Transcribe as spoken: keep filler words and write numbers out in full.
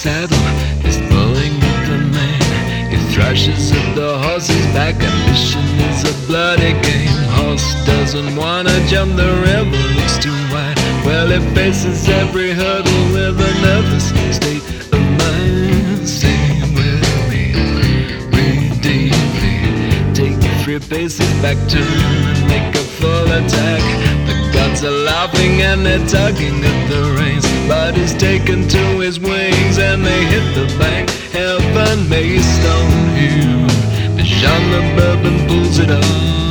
saddle, he's pulling at the mane. He thrashes at the horse's back, ambition is a bloody game. Horse doesn't wanna jump the river, looks too wide. Well, he faces every hurdle with a nervous state of mind. Stay with me, breathe deeply, take three paces back, turn and make a full attack. The gods are laughing and they're tugging at the reins, but he's taken to his wings and they hit the bank. Heaven may stone you, Bijan the bourbon pulls it off.